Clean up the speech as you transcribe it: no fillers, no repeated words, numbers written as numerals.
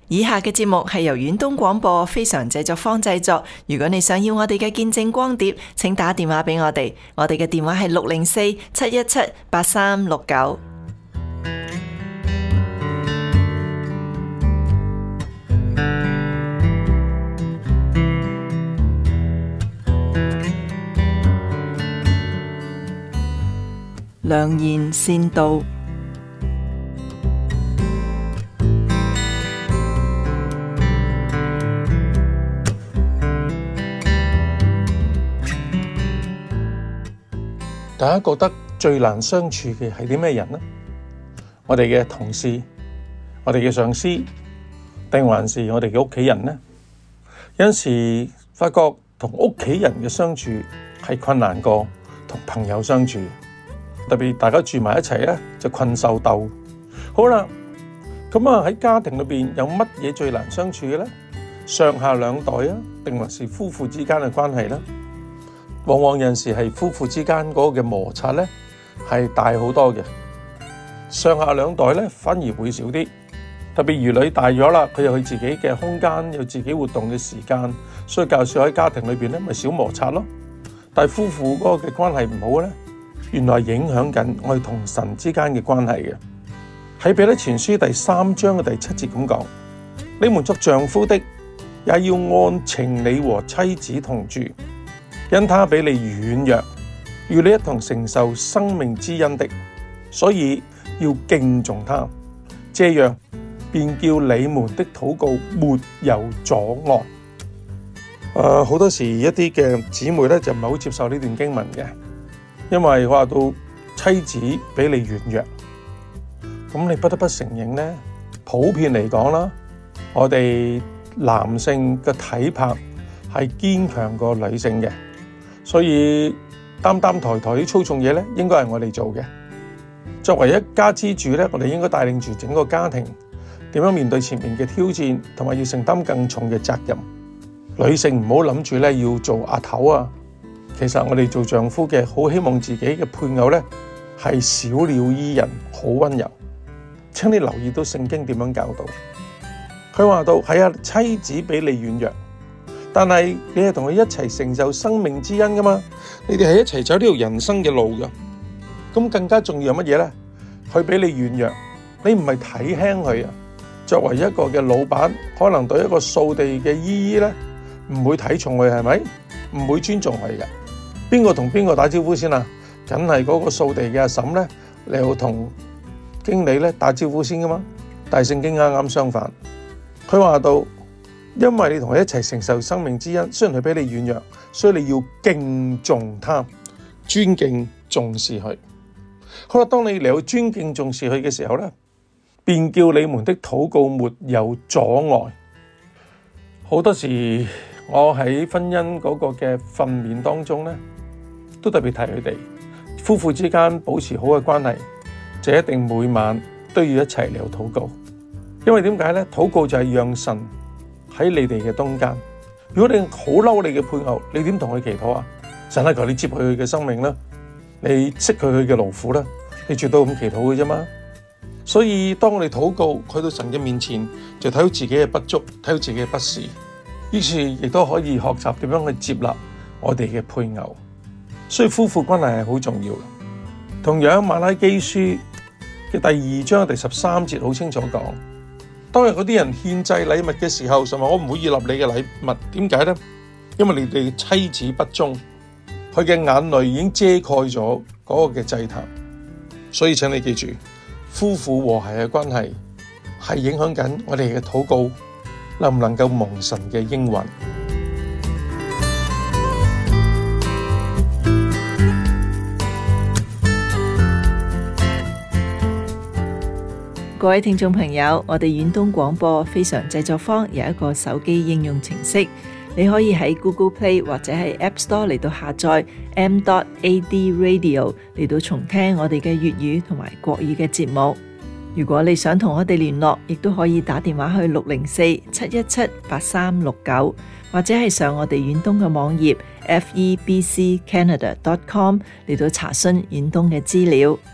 以下嘅節目係由遠東廣播非常製作坊製作。如果你想要我哋嘅見證光碟，請打電話俾我哋。我哋嘅電話係604-717-8369。良言善道。 大家覺得最難相處嘅係啲咩人呢？我哋嘅同事、我哋嘅上司，定還是我哋嘅屋企人呢？有陣時發覺同屋企人嘅相處係困難過同朋友相處，特別大家住埋一齊咧就困獸鬥。好啦，咁喺家庭裏邊有乜嘢最難相處嘅呢？上下兩代啊，定還是夫婦之間嘅關係呢？往往有陣時係夫婦之間嗰個嘅摩擦咧係大好多嘅，上下兩代咧反而會少啲。特別兒女大咗啦，佢有佢自己嘅空間，有自己活動嘅時間，所以較少喺家庭裏邊咧咪少摩擦咯。但係夫婦嗰個嘅關係唔好咧，原來影響緊我哋同神之間嘅關係嘅。喺彼得前書第3章嘅第7節咁講：你們作丈夫的，也要按情理和妻子同住。因他比你軟弱，與你一同承受生命之恩的，所以要敬重他，這樣便叫你們的禱告沒有阻礙。好多時一啲嘅姊妹咧就唔係好接受呢段經文嘅，因為話到妻子比你軟弱，咁你不得不承認咧，普遍嚟講啦，我哋男性嘅體魄係堅強過女性嘅。所以擔抬啲粗重嘢咧，應該係我哋做嘅。作為一家之主咧，我哋應該帶領住整個家庭點樣面對前面嘅挑戰，同埋要承擔更重嘅責任。女性唔好諗住咧要做阿頭啊，其實我哋做丈夫嘅好希望自己嘅配偶咧係小鳥依人，好溫柔。請你留意到聖經點樣教導，佢話到係啊，妻子比你軟弱。但係你係同佢一齊承受生命之恩噶嘛？你哋係一齊走呢條人生嘅路噶。咁更加重要係乜嘢咧？佢比你軟弱，你唔係睇輕佢啊。作為一個嘅老闆，可能對一個掃地嘅姨姨咧，唔會睇重佢，係咪？唔會尊重佢嘅。邊個同邊個打招呼先啊？梗係嗰個掃地嘅阿嬸咧，你要同經理咧打招呼先噶嘛？但係聖經啱啱相反，佢話到。因為你同佢一齊承受生命之恩，雖然佢比你軟弱，所以你要敬重他，尊敬重視佢。好啦，當你嚟到尊敬重視佢嘅時候咧，便叫你們的禱告沒有阻礙。好多時我喺婚姻嗰個嘅訓練當中咧，都特別提佢哋夫婦之間保持好嘅關係，就一定每晚都要一齊嚟到禱告。因為點解咧？禱告就係讓神喺你哋嘅中間。如果你好嬲你嘅配偶，你點同佢祈禱啊？神啊，求你接佢嘅生命啦，你釋佢嘅勞苦啦，你絕對咁祈禱嘅啫嘛。所以當我哋禱告去到神嘅面前，就睇到自己嘅不足，睇到自己嘅不是，於是亦都可以學習點樣去接納我哋嘅配偶。所以夫婦關係係好重要嘅。同樣馬拉基書嘅第2章第13節好清楚講，當日嗰啲人獻祭禮物嘅時候，神話我唔會悅納你嘅禮物，點解呢？因為你哋妻子不忠，佢嘅眼淚已經遮蓋咗嗰個嘅祭壇。所以請你記住，夫婦和諧嘅關係係影響緊我哋嘅禱告能唔能夠蒙神嘅應允。 各位聽眾朋友，我哋遠東廣播非常製作坊有一個手機應用程式，你可以喺 Google Play 或者係 App Store 嚟到下載 m.ad radio 嚟到重聽我哋嘅粵語同埋國語嘅節目。如果你想同我哋聯絡，亦都可以打電話去604-717-8369，或者係上我哋遠東嘅網頁 febccanada.com 嚟到查詢遠東嘅資料。